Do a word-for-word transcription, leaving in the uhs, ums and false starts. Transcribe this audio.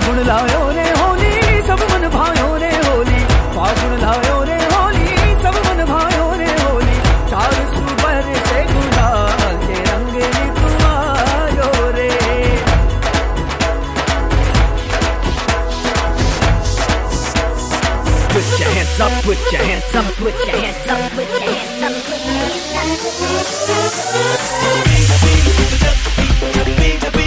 फागुन लायो रे होली सब मन भायो रे होली, फागुन लायो रे होली सब मन भायो रे होली, चार सुबर से गुलाल के रंग ऋतु आयो रे। Put your hands up, put your hands up, put your hands up, put your hands up, put your hands up.